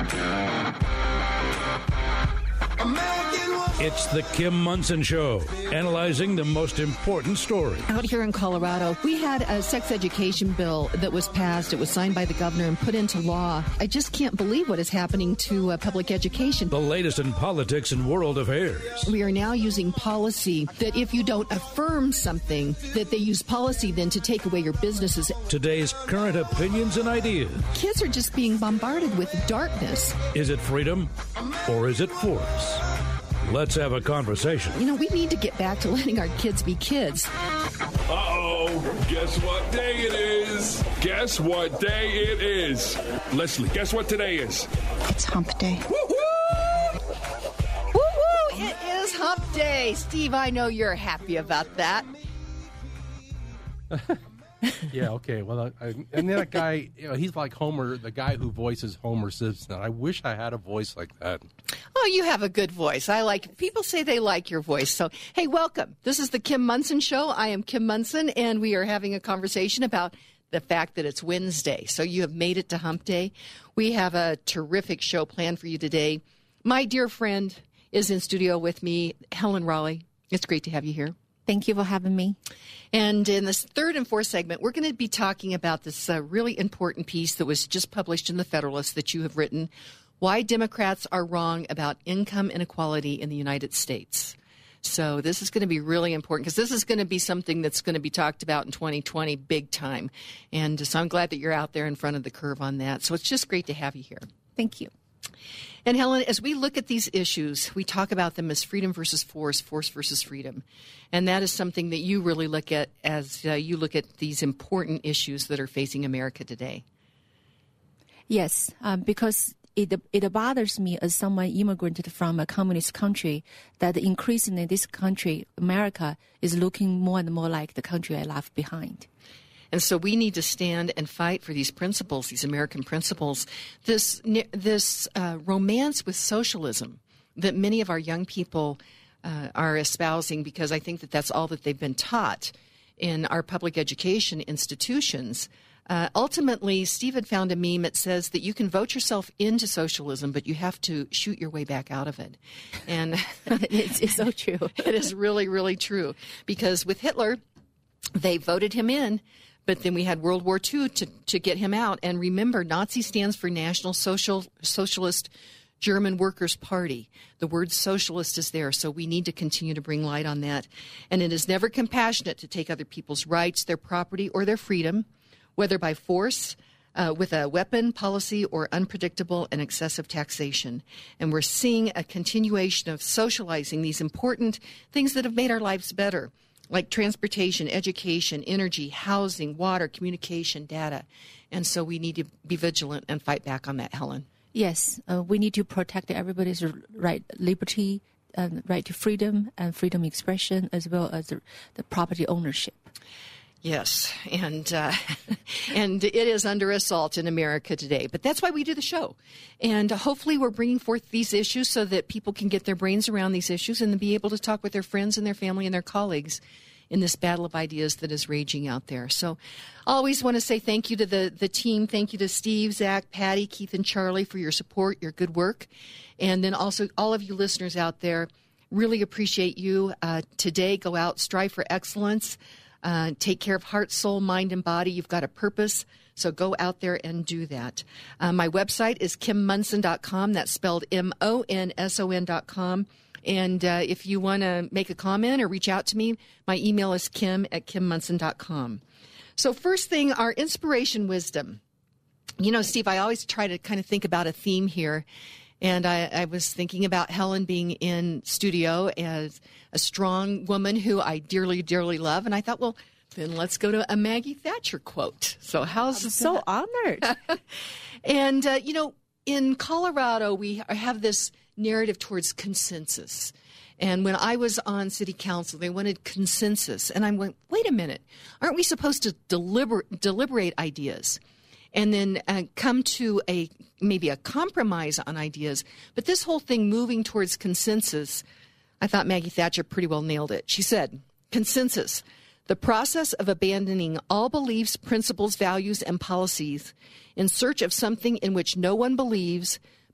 It's the Kim Monson Show, analyzing the most important stories. Out here in Colorado, we had a sex education bill that was passed. It was signed by the governor and put into law. I just can't believe what is happening to public education. The latest in politics and world affairs. We are now using policy that if you don't affirm something, that they use policy then to take away your businesses. Today's current opinions and ideas. Kids are just being bombarded with darkness. Is it freedom or is it force? Let's have a conversation. You know, we need to get back to letting our kids be kids. Uh-oh. Guess what day it is? Guess what day it is? Leslie, guess what today is? It's hump day. Woo-hoo! Woo-hoo! It is hump day. Steve, I know you're happy about that. Yeah, okay. Well, and then that guy, you know, he's like Homer, the guy who voices Homer Simpson. I wish I had a voice like that. Oh, you have a good voice. I like it. People say they like your voice. So, hey, welcome. This is the Kim Monson Show. I am Kim Monson, and we are having a conversation about the fact that it's Wednesday. So you have made it to hump day. We have a terrific show planned for you today. My dear friend is in studio with me, Helen Raleigh. It's great to have you here. Thank you for having me. And in this third and fourth segment, we're going to be talking about this really important piece that was just published in the Federalist that you have written, Why Democrats Are Wrong About Income Inequality in the United States. So this is going to be really important because this is going to be something that's going to be talked about in 2020 big time. And so I'm glad that you're out there in front of the curve on that. So it's just great to have you here. Thank you. And Helen, as we look at these issues, we talk about them as freedom versus force, force versus freedom. And that is something that you really look at as you look at these important issues that are facing America today. Yes, because it bothers me as someone immigrated from a communist country that increasingly this country, America, is looking more and more like the country I left behind. And so we need to stand and fight for these principles, these American principles, this romance with socialism that many of our young people are espousing, because I think that that's all that they've been taught in our public education institutions. Ultimately, Steve had found a meme that says that you can vote yourself into socialism, but you have to shoot your way back out of it. And it's so true. It is really, really true. Because with Hitler, they voted him in, but then we had World War II to get him out. And remember, Nazi stands for National Socialist German Workers' Party. The word socialist is there, so we need to continue to bring light on that. And it is never compassionate to take other people's rights, their property, or their freedom, whether by force, with a weapon, policy, or unpredictable and excessive taxation. And we're seeing a continuation of socializing these important things that have made our lives better, like transportation, education, energy, housing, water, communication, data. And so we need to be vigilant and fight back on that, Helen. Yes, we need to protect everybody's right, liberty, right to freedom and freedom of expression, as well as the property ownership. Yes, and it is under assault in America today. But that's why we do the show. And hopefully we're bringing forth these issues so that people can get their brains around these issues and be able to talk with their friends and their family and their colleagues in this battle of ideas that is raging out there. So I always want to say thank you to the team. Thank you to Steve, Zach, Patty, Keith, and Charlie for your support, your good work. And then also all of you listeners out there, really appreciate you. Today, go out, strive for excellence. Take care of heart, soul, mind, and body. You've got a purpose, so go out there and do that. My website is KimMonson.com. That's spelled MONSON.com. And if you want to make a comment or reach out to me, my email is kim@KimMonson.com. So first thing, our inspiration wisdom. You know, Steve, I always try to kind of think about a theme here. And I was thinking about Helen being in studio as a strong woman who I dearly, dearly love. And I thought, well, then let's go to a Maggie Thatcher quote. So how's I'm so honored. And, you know, in Colorado, we have this narrative towards consensus. And when I was on city council, they wanted consensus. And I went, wait a minute, aren't we supposed to deliberate ideas? And then come to maybe a compromise on ideas. But this whole thing moving towards consensus, I thought Maggie Thatcher pretty well nailed it. She said, consensus, the process of abandoning all beliefs, principles, values, and policies in search of something in which no one believes,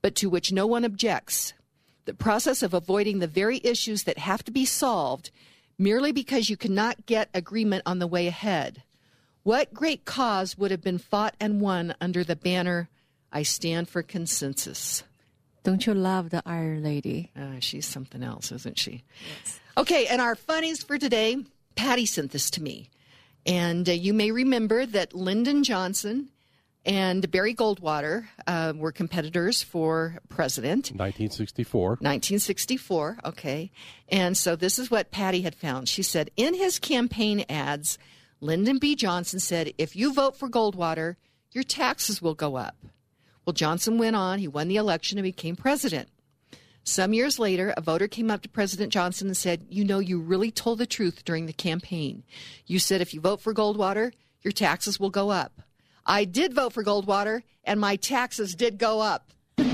but to which no one objects. The process of avoiding the very issues that have to be solved merely because you cannot get agreement on the way ahead. What great cause would have been fought and won under the banner, I stand for consensus? Don't you love the Iron Lady? She's something else, isn't she? Yes. Okay, and our funnies for today, Patty sent this to me. And you may remember that Lyndon Johnson and Barry Goldwater were competitors for president. 1964. 1964, okay. And so this is what Patty had found. She said, in his campaign ads, Lyndon B. Johnson said, if you vote for Goldwater, your taxes will go up. Well, Johnson went on. He won the election and became president. Some years later, a voter came up to President Johnson and said, you know, you really told the truth during the campaign. You said if you vote for Goldwater, your taxes will go up. I did vote for Goldwater, and my taxes did go up.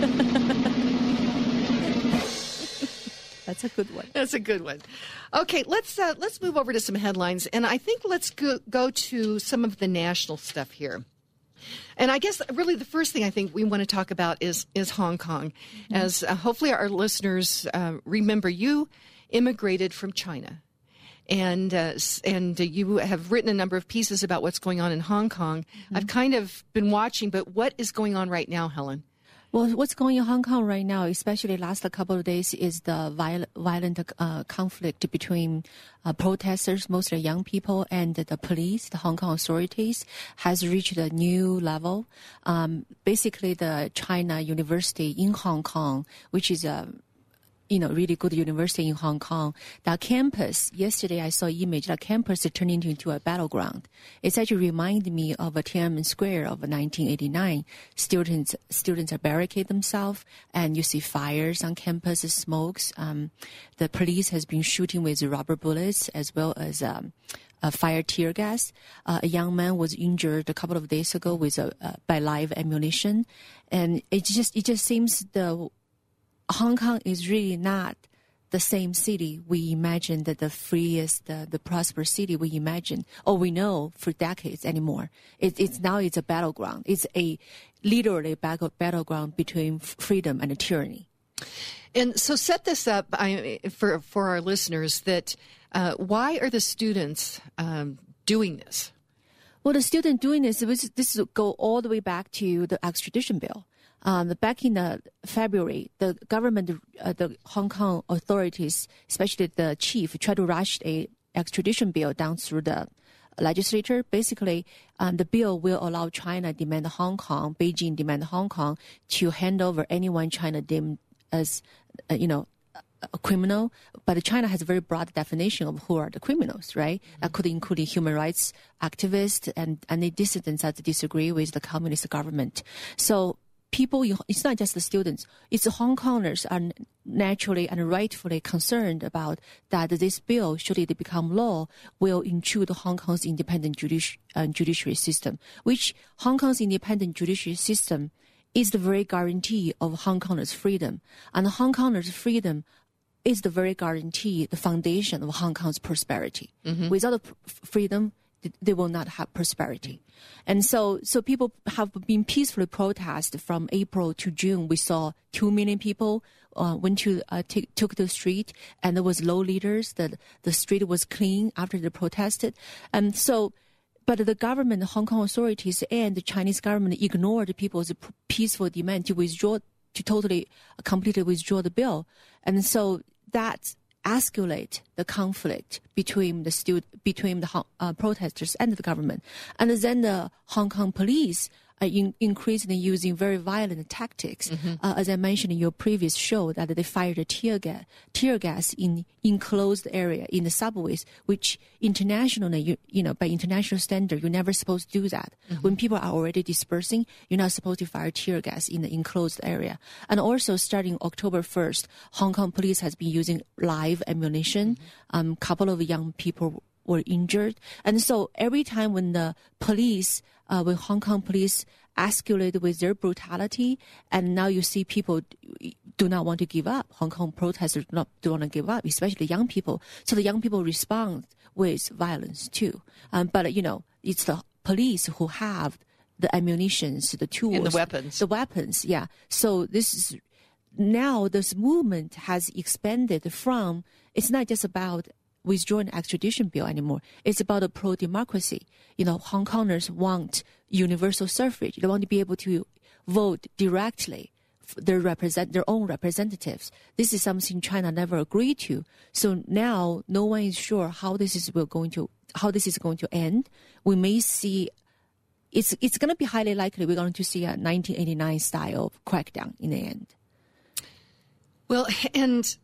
That's a good one. That's a good one. Okay, let's move over to some headlines, and I think let's go to some of the national stuff here. And I guess really the first thing I think we want to talk about is Hong Kong. Mm-hmm. As hopefully our listeners remember, you immigrated from China. And you have written a number of pieces about what's going on in Hong Kong. Mm-hmm. I've kind of been watching, but what is going on right now, Helen? Well, what's going on in Hong Kong right now, especially last couple of days, is the violent conflict between protesters, mostly young people, and the police. The Hong Kong authorities has reached a new level. Basically, the China University in Hong Kong, which is a really good university in Hong Kong. That campus, yesterday I saw an image, that campus is turning into a battleground. It's actually reminded me of a Tiananmen Square of 1989. Students are barricade themselves, and you see fires on campus, smokes. The police has been shooting with rubber bullets as well as fire tear gas. A young man was injured a couple of days ago with by live ammunition, and it just seems the Hong Kong is really not the same city we imagined, the freest, the prosperous city we imagined, or we know for decades anymore. It's now a battleground. It's literally battleground between freedom and tyranny. And so set this up for our listeners that why are the students doing this? Well, the student doing this go all the way back to the extradition bill. Back in February, the government, the Hong Kong authorities, especially the chief, tried to rush a extradition bill down through the legislature. Basically, the bill will allow China demand Hong Kong, Beijing demand Hong Kong to hand over anyone China deemed as, a criminal. But China has a very broad definition of who are the criminals, right? That could include human rights activists and any dissidents that disagree with the communist government. So people, it's not just the students, it's the Hong Kongers are naturally and rightfully concerned about that this bill, should it become law, will intrude Hong Kong's independent judiciary system, which Hong Kong's independent judiciary system is the very guarantee of Hong Kongers' freedom. And Hong Kongers' freedom is the very guarantee, the foundation of Hong Kong's prosperity. Mm-hmm. Without freedom, they will not have prosperity. And so people have been peacefully protest from April to June. We saw 2 million people took the street, and there was low leaders. The street was clean after they protested. But the government, the Hong Kong authorities, and the Chinese government ignored people's peaceful demand to completely withdraw the bill. And so that escalate the conflict between the protesters and the government. And then the Hong Kong police are increasingly using very violent tactics. Mm-hmm. As I mentioned in your previous show, that they fired a tear gas in enclosed area in the subways, which internationally, by international standard, you're never supposed to do that. Mm-hmm. When people are already dispersing, you're not supposed to fire tear gas in the enclosed area. And also, starting October 1st, Hong Kong police has been using live ammunition. Mm-hmm. Couple of young people were injured. And so every time when the police, when Hong Kong police escalate with their brutality, and now you see people do not want to give up. Hong Kong protesters do want to give up, especially young people. So the young people respond with violence too. But it's the police who have the ammunitions, the tools, and the weapons. Yeah. So now this movement has expanded from, it's not just about withdrawing extradition bill anymore. It's about a pro-democracy. Hong Kongers want universal suffrage. They want to be able to vote directly their own representatives. This is something China never agreed to. So now no one is sure how this is going to end. We may see it's going to be highly likely we're going to see a 1989 style crackdown in the end. Well, and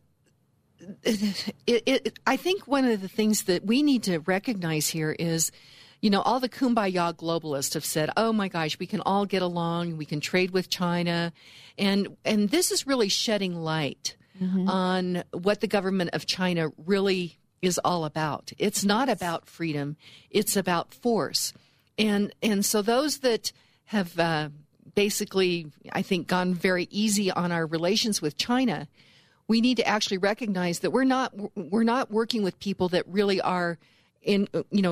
I think one of the things that we need to recognize here is, all the kumbaya globalists have said, oh my gosh, we can all get along, we can trade with China. And this is really shedding light on what the government of China really is all about. It's not about freedom, it's about force. And so those that have basically, I think, gone very easy on our relations with China, we need to actually recognize that we're not working with people that really are in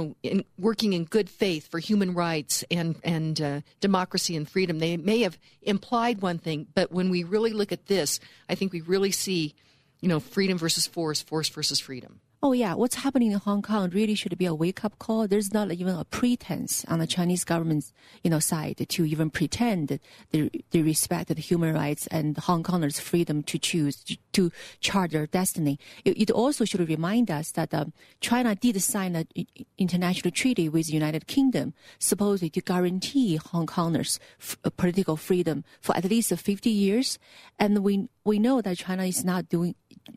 working in good faith for human rights and democracy and freedom. They may have implied one thing, but when we really look at this, I think we really see, freedom versus force, force versus freedom. Oh, yeah. What's happening in Hong Kong really should be a wake-up call. There's not even a pretense on the Chinese government's, side to even pretend they respect the human rights and Hong Kongers' freedom to choose, to chart their destiny. It also should remind us that China did sign an international treaty with the United Kingdom, supposedly to guarantee Hong Kongers political freedom for at least 50 years. And we know that China is not doing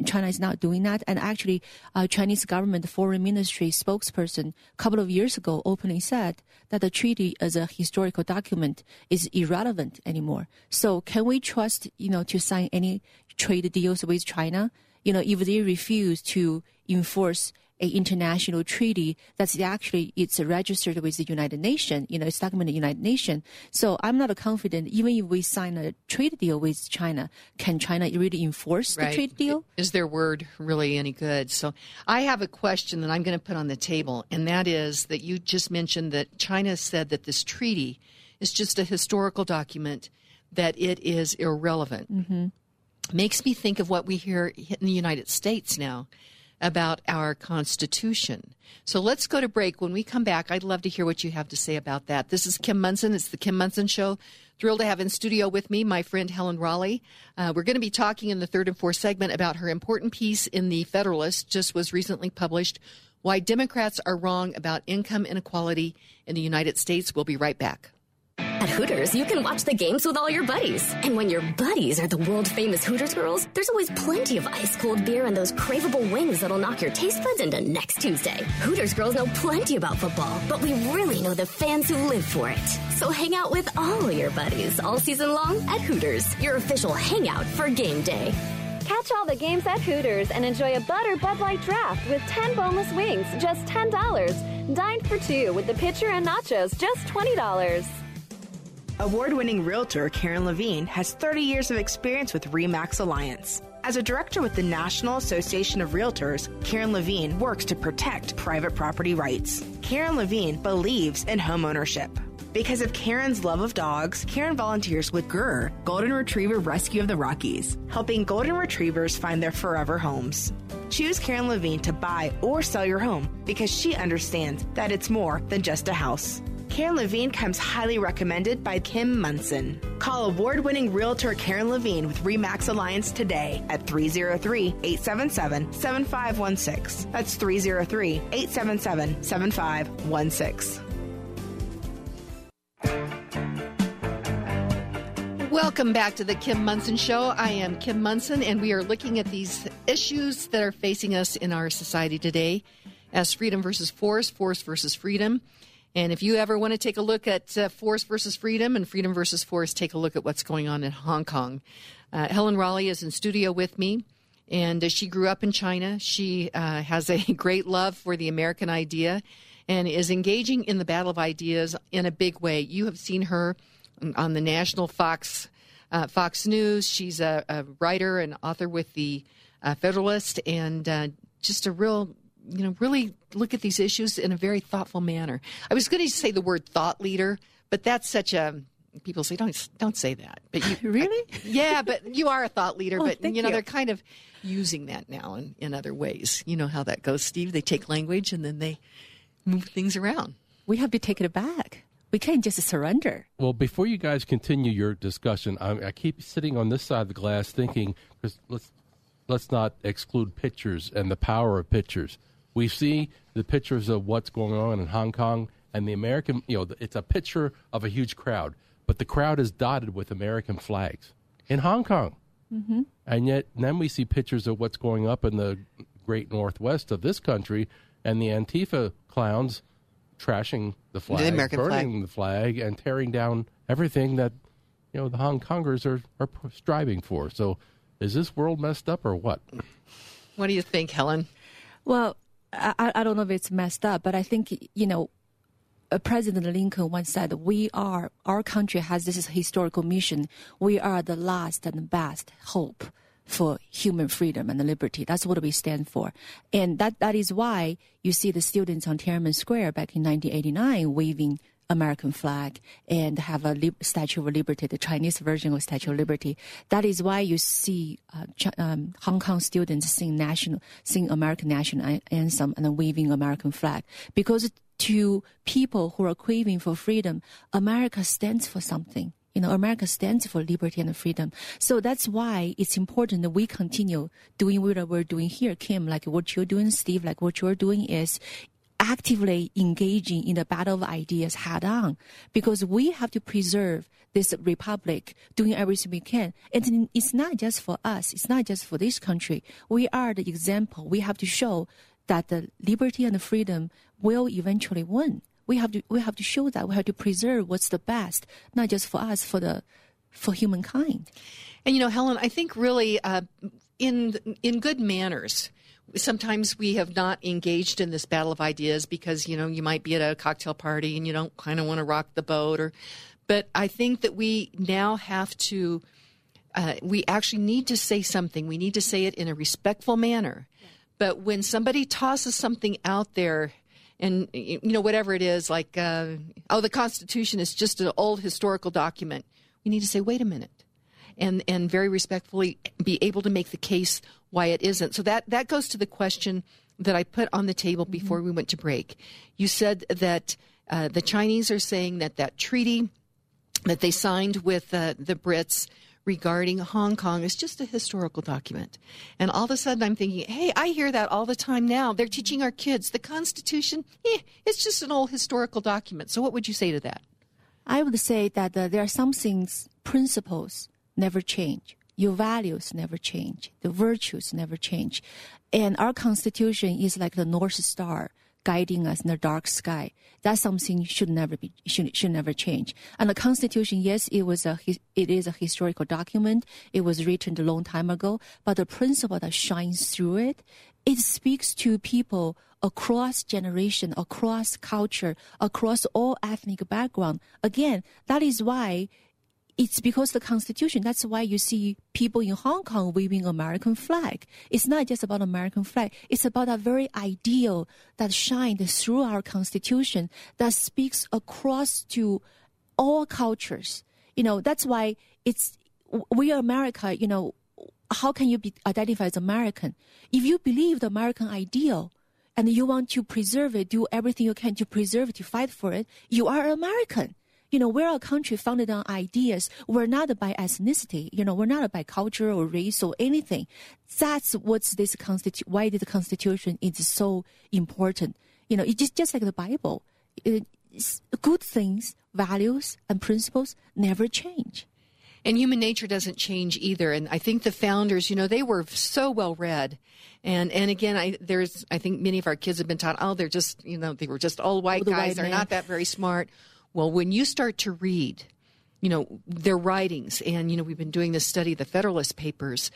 that. And actually, Chinese government foreign ministry spokesperson a couple of years ago openly said that the treaty as a historical document is irrelevant anymore. So can we trust, to sign any trade deals with China? If they refuse to enforce an international treaty that's actually it's registered with the United Nations, it's documented in the United Nations. So I'm not confident, even if we sign a trade deal with China, can China really enforce the trade deal? Is their word really any good? So I have a question that I'm going to put on the table, and that is that you just mentioned that China said that this treaty is just a historical document, that it is irrelevant. Mm-hmm. Makes me think of what we hear in the United States now about our Constitution. So let's go to break. When we come back, I'd love to hear what you have to say about that. This is Kim Monson. It's the Kim Monson Show. Thrilled to have in studio with me my friend Helen Raleigh. We're going to be talking in the third and fourth segment about her important piece in the Federalist, just was recently published, Why Democrats Are Wrong About Income Inequality in the United States. We'll be right back. At Hooters, you can watch the games with all your buddies. And when your buddies are the world-famous Hooters girls, there's always plenty of ice-cold beer and those craveable wings that'll knock your taste buds into next Tuesday. Hooters girls know plenty about football, but we really know the fans who live for it. So hang out with all your buddies all season long at Hooters, your official hangout for game day. Catch all the games at Hooters and enjoy a Butter Bud Light draft with 10 boneless wings, just $10. Dine for two with the pitcher and nachos, just $20. Award-winning realtor Karen Levine has 30 years of experience with RE/MAX Alliance. As a director with the National Association of Realtors, Karen Levine works to protect private property rights. Karen Levine believes in homeownership. Because of Karen's love of dogs, Karen volunteers with GRR, Golden Retriever Rescue of the Rockies, helping golden retrievers find their forever homes. Choose Karen Levine to buy or sell your home because she understands that it's more than just a house. Karen Levine comes highly recommended by Kim Monson. Call award-winning realtor Karen Levine with RE/MAX Alliance today at 303-877-7516. That's 303-877-7516. Welcome back to the Kim Monson Show. I am Kim Monson, and we are looking at these issues that are facing us in our society today as freedom versus force, force versus freedom. And if you ever want to take a look at force versus freedom and freedom versus force, take a look at what's going on in Hong Kong. Helen Raleigh is in studio with me, and she grew up in China. She has a great love for the American idea and is engaging in the battle of ideas in a big way. You have seen her on the national Fox News. She's a writer and author with the Federalist, and just a real, really look at these issues in a very thoughtful manner. I was going to say the word thought leader, But that's such a, people say, don't say that. But you, Really? yeah, but you are a thought leader. Oh, But, thank you know, you. they're kind of using that now in other ways. You know how that goes, Steve. They take language and then they move things around. We have to take it back. We can't just surrender. Well, before you guys continue your discussion, I keep sitting on this side of the glass thinking, because let's not exclude pictures and the power of pictures. We see the pictures of what's going on in Hong Kong, and the American, it's a picture of a huge crowd, but the crowd is dotted with American flags in Hong Kong. Mm-hmm. And yet then we see pictures of what's going up in the great northwest of this country, and the Antifa clowns trashing the flag, The American burning the flag, and tearing down everything that the Hong Kongers are striving for. So is this world messed up or what? What do you think, Helen? Well, I don't know if it's messed up, but I think, President Lincoln once said, our country has this historical mission. We are the last and best hope for human freedom and liberty. That's what we stand for. And that is why you see the students on Tiananmen Square back in 1989 waving American flag and have a Statue of Liberty, the Chinese version of Statue of Liberty. That is why you see Hong Kong students sing American national anthem and then waving American flag. Because to people who are craving for freedom, America stands for something. America stands for liberty and freedom. So that's why it's important that we continue doing what we're doing here, Kim, like what you're doing, Steve, like what you're doing is actively engaging in the battle of ideas head on, because we have to preserve this republic, doing everything we can. And it's not just for us. It's not just for this country. We are the example. We have to show that the liberty and the freedom will eventually win. We have to show that. We have to preserve what's the best, not just for us, for humankind. And Helen, I think really in good manners, sometimes we have not engaged in this battle of ideas because you might be at a cocktail party and you don't kind of want to rock the boat, but I think that we now have to. We actually need to say something. We need to say it in a respectful manner. But when somebody tosses something out there, and, whatever it is, like, the Constitution is just an old historical document, we need to say, wait a minute, and very respectfully be able to make the case why it isn't. So that goes to the question that I put on the table before we went to break. You said that the Chinese are saying that treaty that they signed with the Brits regarding Hong Kong is just a historical document. And all of a sudden I'm thinking, hey, I hear that all the time now. They're teaching our kids the Constitution, it's just an old historical document. So what would you say to that? I would say that there are some things, principles never change. Your values never change. The virtues never change. And our Constitution is like the North Star guiding us in the dark sky. That's something should never change. And the Constitution, yes, it is a historical document. It was written a long time ago, but the principle that shines through it, it speaks to people across generation, across culture, across all ethnic background. Again, that is why it's because the Constitution. That's why you see people in Hong Kong waving American flag. It's not just about American flag. It's about a very ideal that shined through our Constitution that speaks across to all cultures. That's why we are America. How can you be identified as American? If you believe the American ideal and you want to preserve it, do everything you can to preserve it, to fight for it, you are American. We're a country founded on ideas. We're not by ethnicity. We're not by culture or race or anything. That's what's why the Constitution is so important. It's just like the Bible. Good things, values, and principles never change. And human nature doesn't change either. And I think the founders, they were so well read. And again, I think many of our kids have been taught, they're just, they were just old white guys. They're not that very smart. Well, when you start to read, their writings, and, we've been doing this study, the Federalist Papers,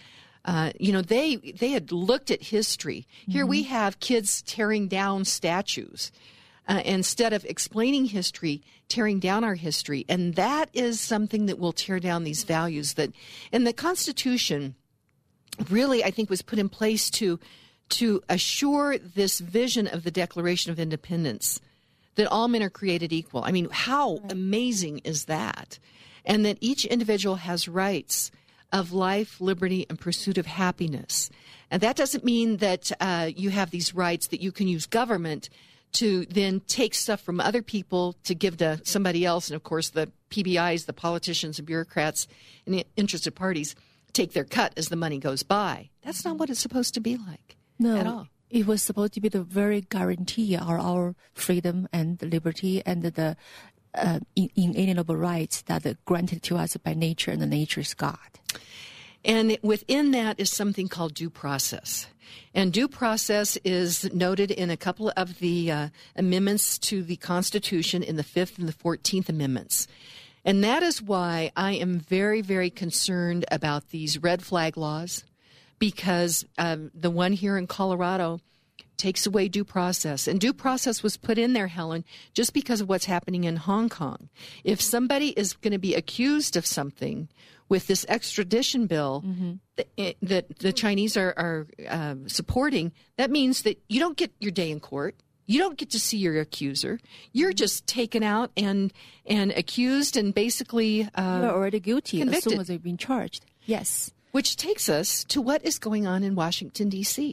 they had looked at history. Here we have kids tearing down statues instead of explaining history, tearing down our history. And that is something that will tear down these values and the Constitution really, I think, was put in place to assure this vision of the Declaration of Independence, that all men are created equal. I mean, how amazing is that? And that each individual has rights of life, liberty, and pursuit of happiness. And that doesn't mean that you have these rights that you can use government to then take stuff from other people to give to somebody else. And, of course, the PBIs, the politicians and bureaucrats and the interested parties take their cut as the money goes by. That's not what it's supposed to be like at all. It was supposed to be the very guarantee of our freedom and liberty and the inalienable rights that are granted to us by nature, and the nature is God. And within that is something called due process. And due process is noted in a couple of the amendments to the Constitution in the 5th and the 14th Amendments. And that is why I am very, very concerned about these red flag laws, because the one here in Colorado takes away due process. And due process was put in there, Helen, just because of what's happening in Hong Kong. If somebody is going to be accused of something with this extradition bill that the Chinese are supporting, that means that you don't get your day in court. You don't get to see your accuser. You're just taken out and accused and basically you're already guilty convicted. as soon as you've been charged. Yes. Which takes us to what is going on in Washington, D.C.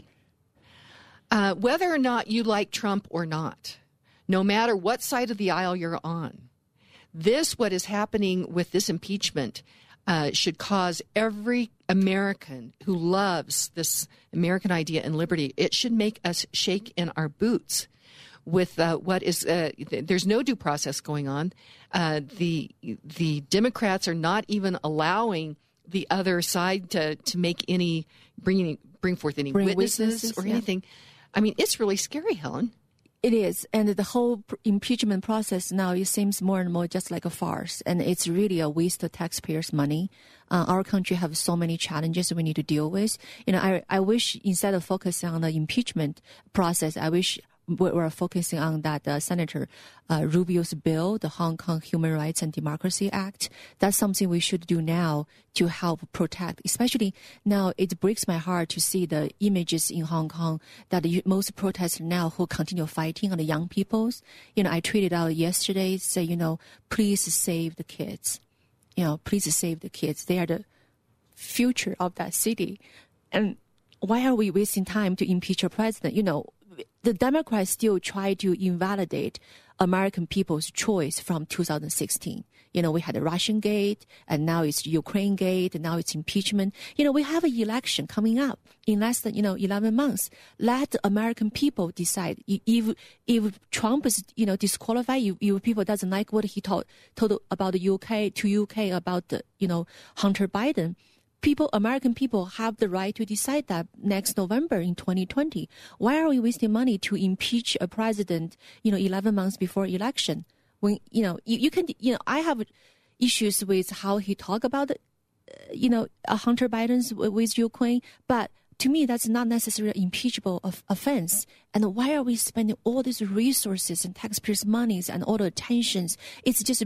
Whether or not you like Trump or not, no matter what side of the aisle you're on, what is happening with this impeachment should cause every American who loves this American idea and liberty, it should make us shake in our boots with what is, there's no due process going on. The Democrats are not even allowing the other side to make any, bring forth any witnesses or anything. I mean, it's really scary, Helen. It is. And the whole impeachment process now, it seems more and more just like a farce. And it's really a waste of taxpayers' money. Our country has so many challenges we need to deal with. You know, I wish instead of focusing on the impeachment process, I wish we're focusing on that Senator Rubio's bill, the Hong Kong Human Rights and Democracy Act. That's something we should do now to help protect, especially now it breaks my heart to see the images in Hong Kong that most protesters now who continue fighting are the young peoples. You know, I tweeted out yesterday, say, you know, please save the kids. You know, please save the kids. They are the future of that city. And why are we wasting time to impeach a president? You know, the Democrats still try to invalidate American people's choice from 2016. You know, we had the Russian Gate, and now it's Ukraine Gate, and now it's impeachment. You know, we have an election coming up in less than, 11 months. Let the American people decide. If Trump is, disqualified, if people doesn't like what he told about the UK about the, Hunter Biden, American people have the right to decide that next November in 2020. Why are we wasting money to impeach a president, 11 months before election? When, you can, I have issues with how he talk about, Hunter Biden's with Ukraine, but to me, that's not necessarily an impeachable offense. And why are we spending all these resources and taxpayers' monies and all the attentions? It's just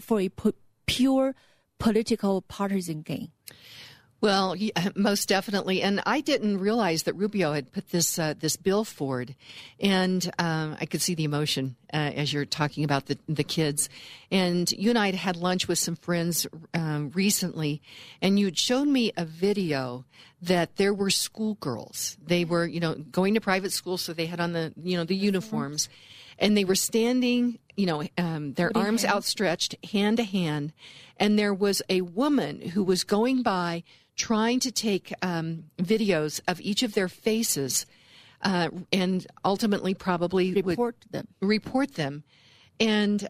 pure political partisan gain. Well, most definitely. And I didn't realize that Rubio had put this bill forward. And I could see the emotion as you're talking about the kids. And you and I had lunch with some friends recently, and you'd shown me a video that there were schoolgirls. They were, going to private school, so they had on the uniforms. And they were standing, their arms outstretched, hand to hand. And there was a woman who was going by trying to take videos of each of their faces and ultimately probably report them. And,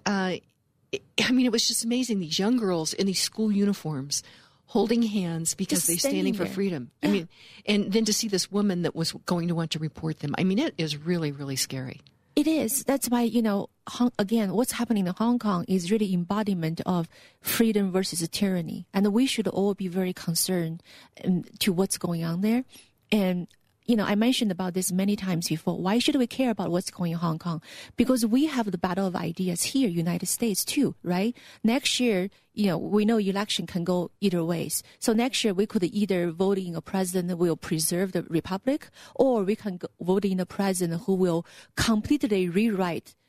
it was just amazing. These young girls in these school uniforms holding hands because they're standing for freedom. Yeah. And then to see this woman that was going to want to report them. It is really, really scary. It is. That's why, again, what's happening in Hong Kong is really embodiment of freedom versus tyranny. And we should all be very concerned to what's going on there. And, I mentioned about this many times before. Why should we care about what's going on in Hong Kong? Because we have the battle of ideas here, United States too, right? Next year, we know election can go either ways. So next year we could either vote in a president that will preserve the republic, or we can vote in a president who will completely rewrite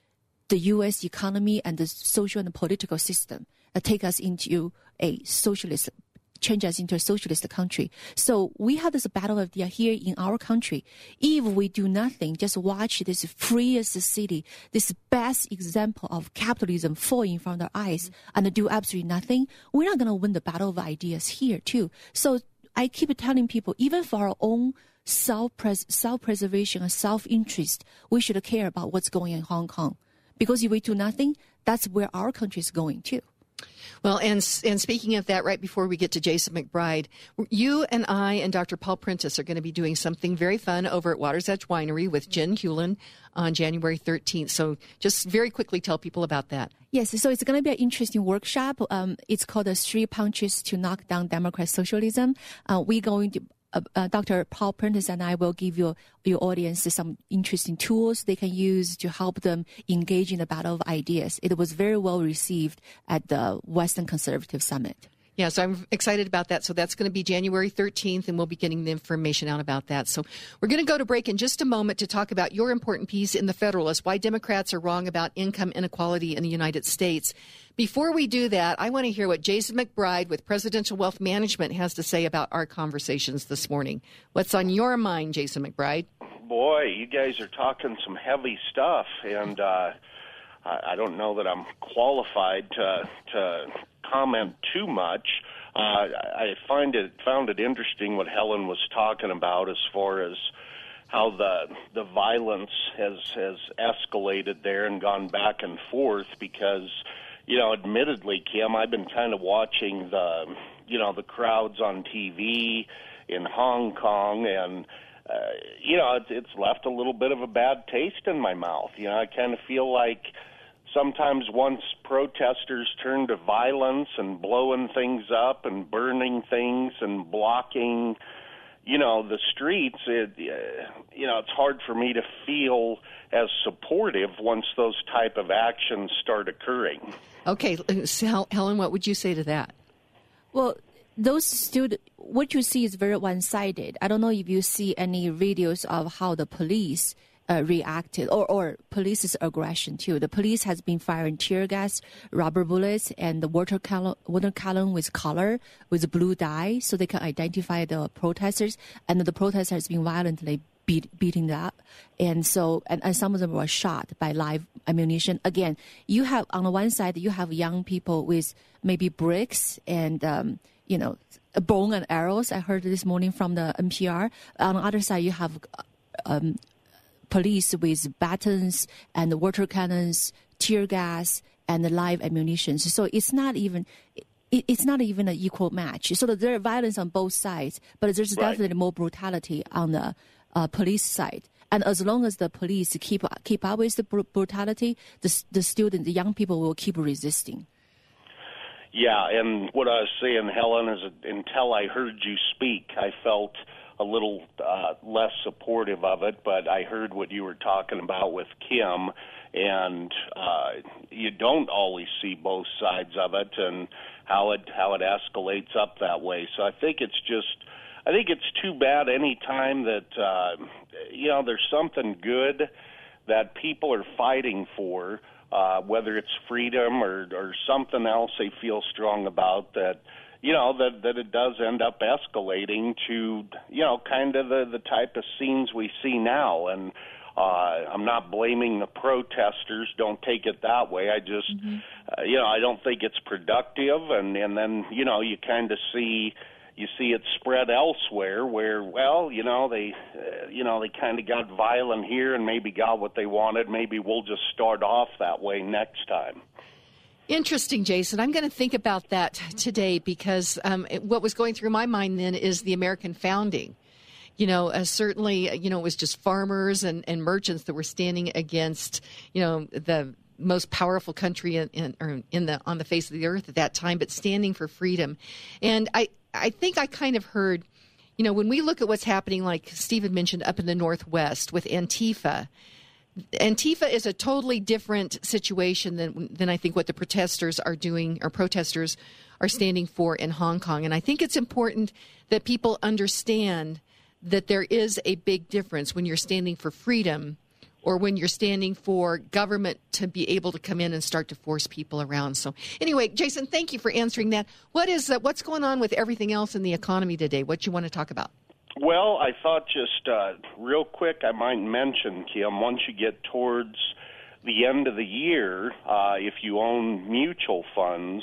the U.S. economy and the social and political system take us into a socialist, change us into a socialist country. So we have this battle idea here in our country. If we do nothing, just watch this freest city, this best example of capitalism fall in front of our eyes and do absolutely nothing, we're not going to win the battle of ideas here too. So I keep telling people, even for our own self-preservation and self-interest, we should care about what's going on in Hong Kong. Because if we do nothing, that's where our country is going too. Well, and speaking of that, right before we get to Jason McBride, you and I and Dr. Paul Prentice are going to be doing something very fun over at Water's Edge Winery with Jen Hewlin on January 13th. So just very quickly tell people about that. Yes, so it's going to be an interesting workshop. It's called the 3 Punches to Knock Down Democrat Socialism. We're going to Dr. Paul Prentice and I will give your audience some interesting tools they can use to help them engage in the battle of ideas. It was very well received at the Western Conservative Summit. Yeah, so I'm excited about that. So that's going to be January 13th, and we'll be getting the information out about that. So we're going to go to break in just a moment to talk about your important piece in The Federalist, why Democrats are wrong about income inequality in the United States. Before we do that, I want to hear what Jason McBride with Presidential Wealth Management has to say about our conversations this morning. What's on your mind, Jason McBride? Boy, you guys are talking some heavy stuff, and I don't know that I'm qualified to comment too much. I found it interesting what Helen was talking about as far as how the violence has escalated there and gone back and forth because, you know, admittedly, Kim, I've been kind of watching the crowds on TV in Hong Kong, and it's left a little bit of a bad taste in my mouth. You know, I kind of feel like sometimes once protesters turn to violence and blowing things up and burning things and blocking, the streets, it's hard for me to feel as supportive once those type of actions start occurring. Okay, so Helen, what would you say to that? Well, what you see is very one-sided. I don't know if you see any videos of how the police reacted or police's aggression too. The police has been firing tear gas, rubber bullets, and the water cannon with color, with blue dye, so they can identify the protesters. And the protesters has been violently beating up, and some of them were shot by live ammunition. Again, you have on the one side you have young people with maybe bricks and bone and arrows. I heard this morning from the NPR. On the other side, you have police with batons and water cannons, tear gas, and live ammunition. So it's not even an equal match. So there's violence on both sides, but there's definitely more brutality on the police side. And as long as the police keep up with the brutality, the young people will keep resisting. Yeah, and what I was saying, Helen, is until I heard you speak, I felt a little less supportive of it, but I heard what you were talking about with Kim, and you don't always see both sides of it and how it escalates up that way. So I think it's too bad any time that there's something good that people are fighting for, whether it's freedom or something else they feel strong about, that it does end up escalating to, kind of the type of scenes we see now. And I'm not blaming the protesters. Don't take it that way. I just, I don't think it's productive. And then, you kind of see it spread elsewhere where, they kind of got violent here and maybe got what they wanted. Maybe we'll just start off that way next time. Interesting, Jason. I'm going to think about that today because what was going through my mind then is the American founding. Certainly, it was just farmers and merchants that were standing against, the most powerful country on the face of the earth at that time, but standing for freedom. And I think I kind of heard, when we look at what's happening, like Stephen mentioned, up in the Northwest with Antifa is a totally different situation than I think what the protesters are doing or protesters are standing for in Hong Kong. And I think it's important that people understand that there is a big difference when you're standing for freedom or when you're standing for government to be able to come in and start to force people around. So anyway, Jason, thank you for answering that. What's going on with everything else in the economy today? What you want to talk about? Well, I thought just real quick I might mention, Kim, once you get towards the end of the year, if you own mutual funds,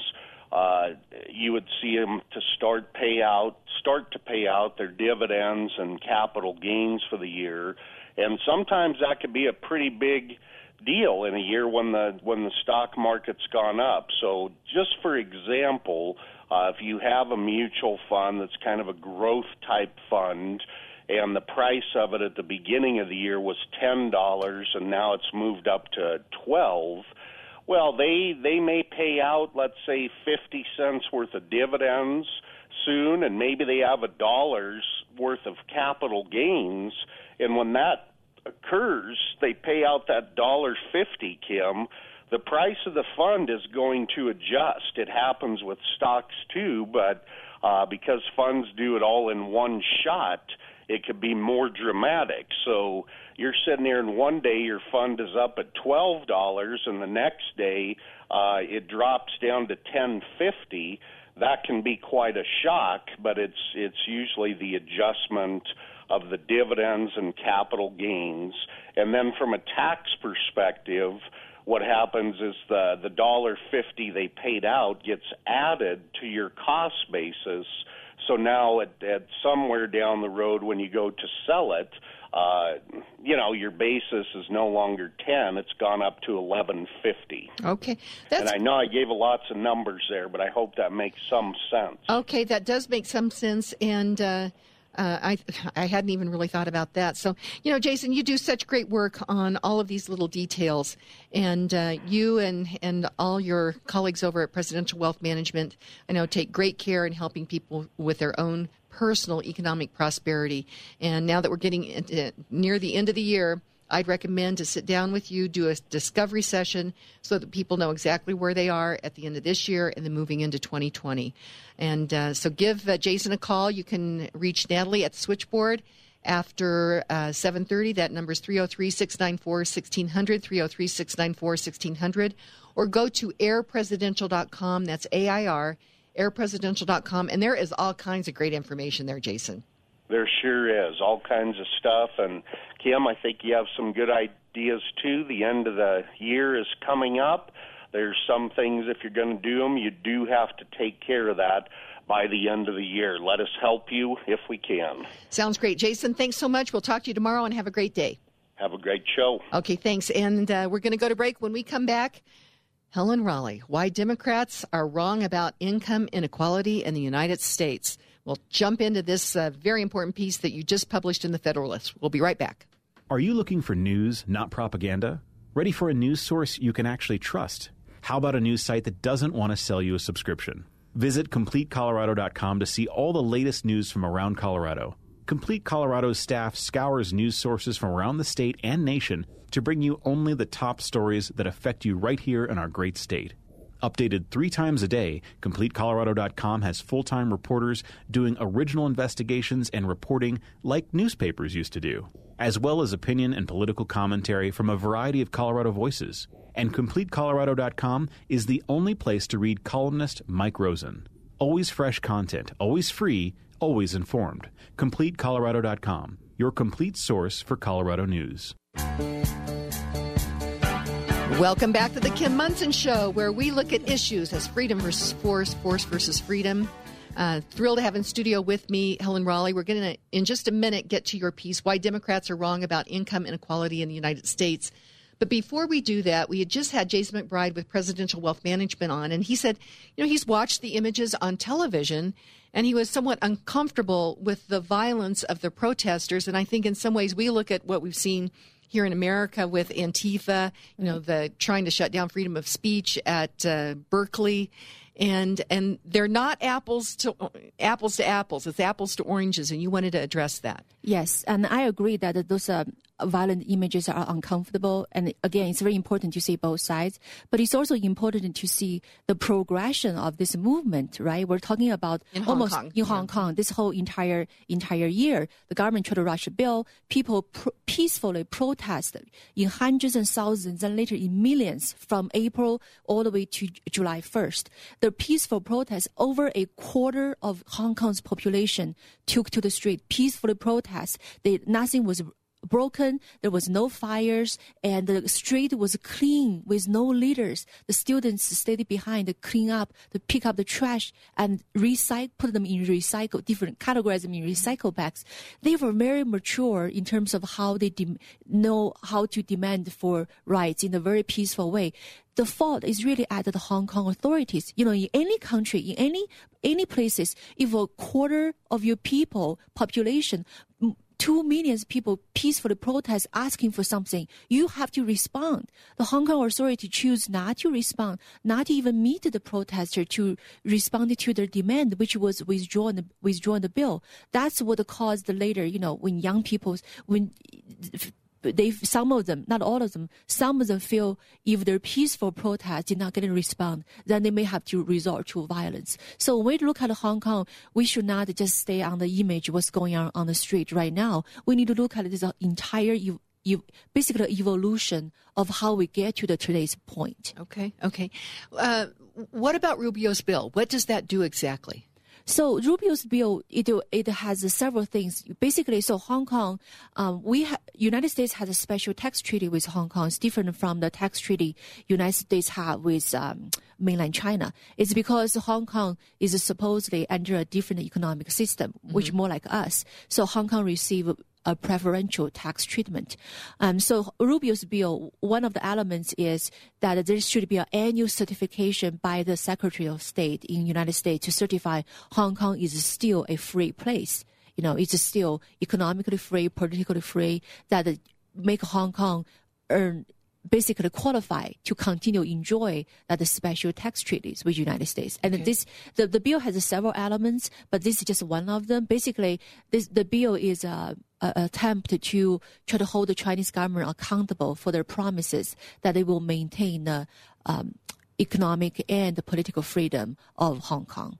you would see them to start to pay out their dividends and capital gains for the year, and sometimes that could be a pretty big deal in a year when the stock market's gone up. So, just for example, if you have a mutual fund that's kind of a growth type fund, and the price of it at the beginning of the year was $10, and now it's moved up to $12. Well, they may pay out, let's say, 50 cents worth of dividends soon, and maybe they have $1 worth of capital gains. And when that occurs, they pay out that $1.50, Kim. The price of the fund is going to adjust. It happens with stocks too, but because funds do it all in one shot, it could be more dramatic. So you're sitting there, and one day your fund is up at $12, and the next day it drops down to $10.50. That can be quite a shock, but it's usually the adjustment of the dividends and capital gains. And then from a tax perspective, what happens is the $1.50 they paid out gets added to your cost basis. So now at somewhere down the road when you go to sell it, your basis is no longer 10. It's gone up to $11.50. Okay. And I know I gave lots of numbers there, but I hope that makes some sense. Okay, that does make some sense, and I hadn't even really thought about that. So, Jason, you do such great work on all of these little details, and you and all your colleagues over at Presidential Wealth Management, I know, take great care in helping people with their own personal economic prosperity. And now that we're getting near the end of the year, I'd recommend to sit down with you, do a discovery session so that people know exactly where they are at the end of this year and then moving into 2020. And so give Jason a call. You can reach Natalie at the switchboard after 7:30. That number is 303-694-1600, 303-694-1600. Or go to airpresidential.com. That's AIR, airpresidential.com. And there is all kinds of great information there, Jason. There sure is, all kinds of stuff. And, Kim, I think you have some good ideas, too. The end of the year is coming up. There's some things, if you're going to do them, you do have to take care of that by the end of the year. Let us help you if we can. Sounds great. Jason, thanks so much. We'll talk to you tomorrow, and have a great day. Have a great show. Okay, thanks. And we're going to go to break. When we come back, Helen Raleigh, why Democrats are wrong about income inequality in the United States. We'll jump into this very important piece that you just published in the Federalist. We'll be right back. Are you looking for news, not propaganda? Ready for a news source you can actually trust? How about a news site that doesn't want to sell you a subscription? Visit CompleteColorado.com to see all the latest news from around Colorado. Complete Colorado's staff scours news sources from around the state and nation to bring you only the top stories that affect you right here in our great state. Updated 3 times a day, CompleteColorado.com has full-time reporters doing original investigations and reporting like newspapers used to do, as well as opinion and political commentary from a variety of Colorado voices. And CompleteColorado.com is the only place to read columnist Mike Rosen. Always fresh content, always free, always informed. CompleteColorado.com, your complete source for Colorado news. Welcome back to the Kim Monson Show, where we look at issues as freedom versus force, force versus freedom. Thrilled to have in studio with me Helen Raleigh. We're going to, in just a minute, get to your piece, Why Democrats Are Wrong About Income Inequality in the United States. But before we do that, we had just had Jason McBride with Presidential Wealth Management on, and he said, he's watched the images on television, and he was somewhat uncomfortable with the violence of the protesters. And I think in some ways we look at what we've seen here in America with Antifa, the trying to shut down freedom of speech at Berkeley, and they're not apples to apples. It's apples to oranges, and you wanted to address that. Yes, and I agree that those violent images are uncomfortable. And again, it's very important to see both sides. But it's also important to see the progression of this movement, right? We're talking about in Hong Kong, this whole entire year, the government tried to rush a bill. People peacefully protested in hundreds and thousands and later in millions from April all the way to July 1st. The peaceful protests, over a quarter of Hong Kong's population took to the street, peacefully protest. Nothing was broken, there was no fires, and the street was clean with no litters. The students stayed behind to clean up, to pick up the trash and put them in categorize them in recycle bags. They were very mature in terms of how they know how to demand for rights in a very peaceful way. The fault is really at the Hong Kong authorities. You know, in any country, in any places, if a quarter of your population, 2 million people peacefully protest asking for something, you have to respond. The Hong Kong authority choose not to respond, not to even meet the protester to respond to their demand, which was withdrawn the bill. That's what caused later, when young people, some of them, not all of them, some of them feel if their peaceful protest did not get a response, then they may have to resort to violence. So when we look at Hong Kong, we should not just stay on the image of what's going on the street right now. We need to look at this entire basically evolution of how we get to today's point. Okay. What about Rubio's bill? What does that do exactly? So Rubio's bill, it has several things. Basically, so Hong Kong, United States has a special tax treaty with Hong Kong. It's different from the tax treaty United States have with mainland China. It's because Hong Kong is supposedly under a different economic system, which more like us. So Hong Kong receive a preferential tax treatment. So Rubio's bill, one of the elements is that there should be an annual certification by the Secretary of State in the United States to certify Hong Kong is still a free place. It's still economically free, politically free, that make Hong Kong basically qualify to continue enjoy the special tax treaties with the United States. And the bill has several elements, but this is just one of them. Basically, the bill is an attempt to try to hold the Chinese government accountable for their promises that they will maintain the economic and the political freedom of Hong Kong.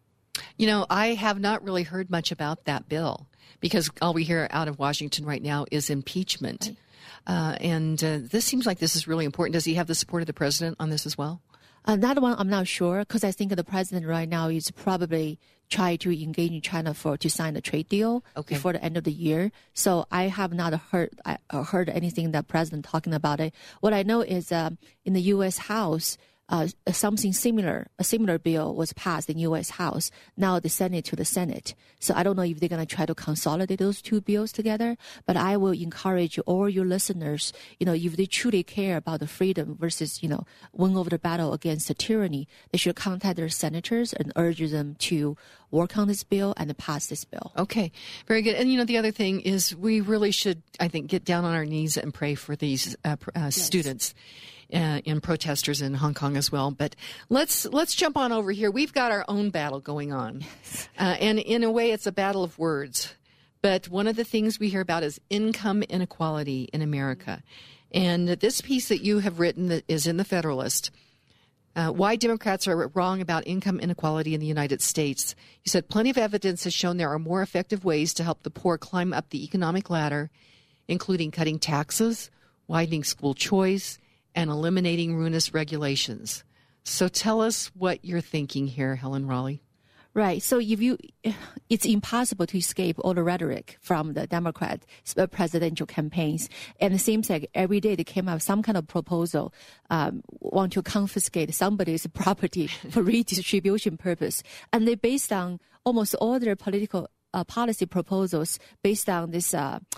I have not really heard much about that bill because all we hear out of Washington right now is impeachment. Right. And this seems like this is really important. Does he have the support of the president on this as well? That one, I'm not sure, because I think the president right now is probably trying to engage in China to sign a trade deal before the end of the year. So I have not heard anything that president talking about it. What I know is in the U.S. House, something similar, a similar bill was passed in U.S. House. Now the Senate to the Senate. So I don't know if they're going to try to consolidate those two bills together, but I will encourage all your listeners, if they truly care about the freedom versus, win over the battle against the tyranny, they should contact their senators and urge them to work on this bill and pass this bill. Okay, very good. And, the other thing is we really should, I think, get down on our knees and pray for these students. And protesters in Hong Kong as well. But let's jump on over here. We've got our own battle going on. And in a way, it's a battle of words. But one of the things we hear about is income inequality in America. And this piece that you have written that is in the Federalist, why Democrats are wrong about income inequality in the United States. You said plenty of evidence has shown there are more effective ways to help the poor climb up the economic ladder, including cutting taxes, widening school choice, and eliminating ruinous regulations. So tell us what you're thinking here, Helen Raleigh. Right. So it's impossible to escape all the rhetoric from the Democrat presidential campaigns. And it seems like every day they came up with some kind of proposal, want to confiscate somebody's property for redistribution purpose. And they based on almost all their political policy proposals based on this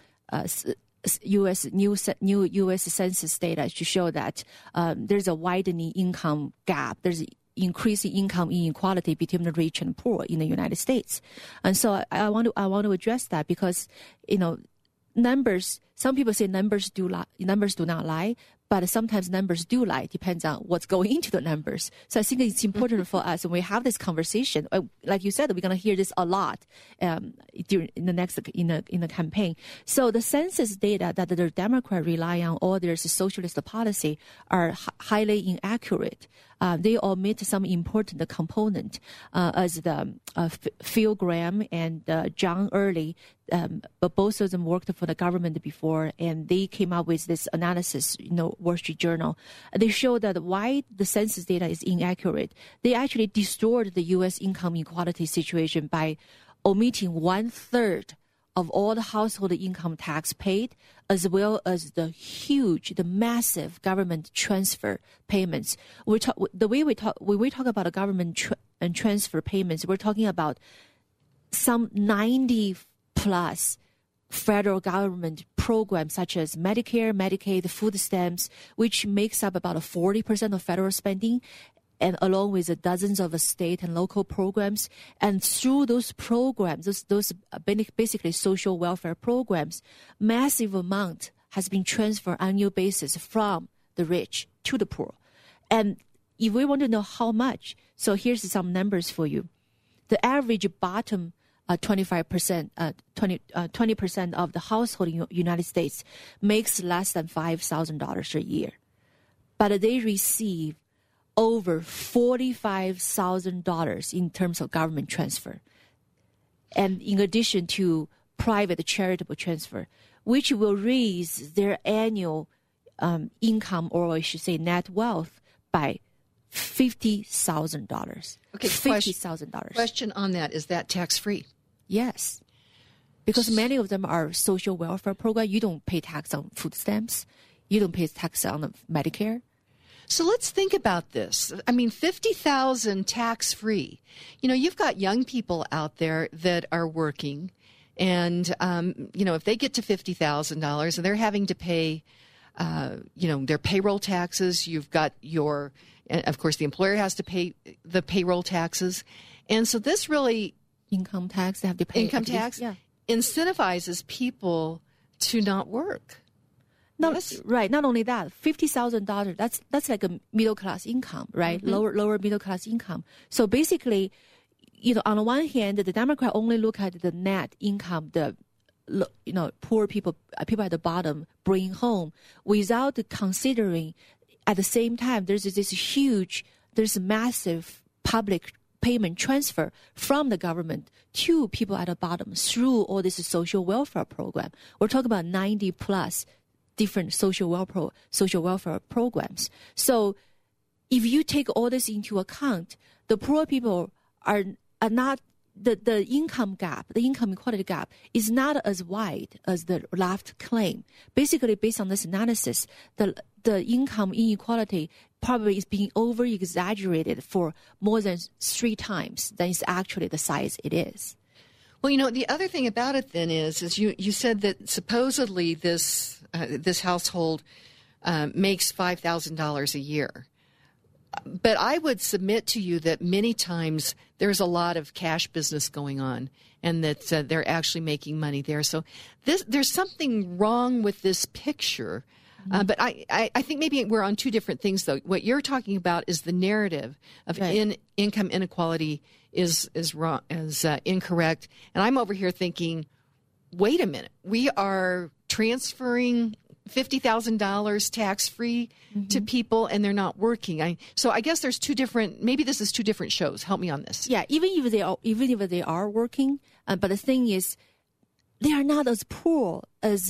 new U.S. Census data to show that there's a widening income gap. There's increasing income inequality between the rich and poor in the United States. And so I want to address that because, numbers, some people say numbers do not lie, but sometimes numbers do lie. Depends on what's going into the numbers. So I think it's important for us when we have this conversation. Like you said, we're going to hear this a lot during in the campaign. So the census data that the Democrats rely on, all their socialist policy, are highly inaccurate. They omit some important component, as the Phil Gramm and John Early, but both of them worked for the government before, and they came up with this analysis, Wall Street Journal. They show that why the census data is inaccurate. They actually distort the U.S. income inequality situation by omitting 1/3 of all the household income tax paid, as well as the massive government transfer payments. When we talk about the government and transfer payments, we're talking about some 90 plus federal government programs such as Medicare, Medicaid, food stamps, which makes up about 40% of federal spending, and along with the dozens of state and local programs. And through those programs, those basically social welfare programs, massive amount has been transferred on annual basis from the rich to the poor. And if we want to know how much, so here's some numbers for you. The average bottom 20% of the household in the United States makes less than $5,000 a year, but they receive over $45,000 in terms of government transfer, and in addition to private charitable transfer, which will raise their annual income, or I should say net wealth, by $50,000. Okay, $50,000. Question on that, is that tax-free? Yes, because many of them are social welfare program. You don't pay tax on food stamps. You don't pay tax on Medicare. So let's think about this. I mean, $50,000 tax-free. You've got young people out there that are working, and, if they get to $50,000 and they're having to pay, their payroll taxes, you've got of course, the employer has to pay the payroll taxes. And so this really... Income tax, they have to pay. Income tax incentivizes people to not work. Right. Not only that, $50,000. That's like a middle class income, right? Mm-hmm. Lower middle class income. So basically, on the one hand, the Democrat only look at the net income, the poor people at the bottom bring home, without considering at the same time there's massive public payment transfer from the government to people at the bottom through all this social welfare program. We're talking about 90 plus different social welfare programs. So if you take all this into account, the poor people are not, the income gap, the income equality gap is not as wide as the left claim. Basically, based on this analysis, the income inequality probably is being over-exaggerated for more than 3 times than is actually the size it is. Well, the other thing about it then is you said that supposedly this household makes $5,000 a year. But I would submit to you that many times there's a lot of cash business going on, and that they're actually making money there. So there's something wrong with this picture. But I think maybe we're on 2 different things, though. What you're talking about is the narrative of income inequality is wrong, is incorrect. And I'm over here thinking, wait a minute, we are transferring $50,000 tax-free to people, and they're not working. So I guess there's 2 different. Maybe this is 2 different shows. Help me on this. Yeah, even if they are working, but the thing is, they are not as poor as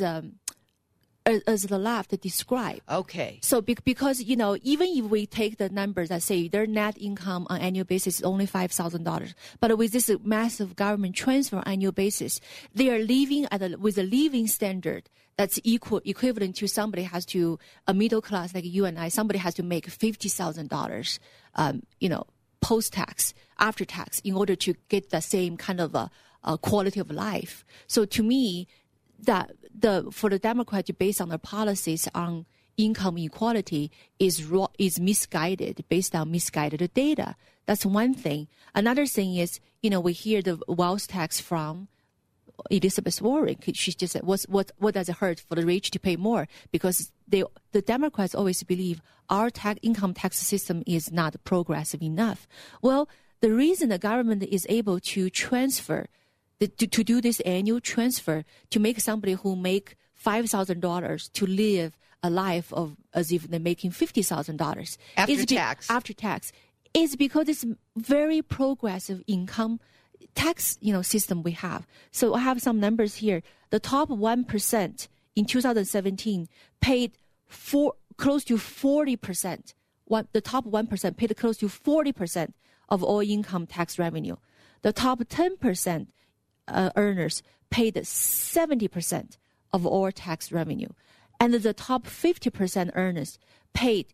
the left describe. Okay. So because even if we take the numbers that say their net income on annual basis is only $5,000, but with this massive government transfer on annual basis, they are living with a living standard that's equivalent to somebody has to, a middle class like you and I, somebody has to make $50,000, post-tax, after tax, in order to get the same kind of a quality of life. So to me, that for the Democrats to base on their policies on income equality is misguided, based on misguided data. That's one thing. Another thing is, we hear the wealth tax from Elizabeth Warren. She just said, what does it hurt for the rich to pay more? Because the Democrats always believe our income tax system is not progressive enough. Well, the reason the government is able to transfer, to do this annual transfer to make somebody who make $5,000 to live a life of as if they're making $50,000 after tax is because it's very progressive income tax system we have. So I have some numbers here. The top 1% in 2017 paid close to 40%. The top 1% paid close to 40% of all income tax revenue. The top 10% earners paid 70% of all tax revenue. And the top 50% earners paid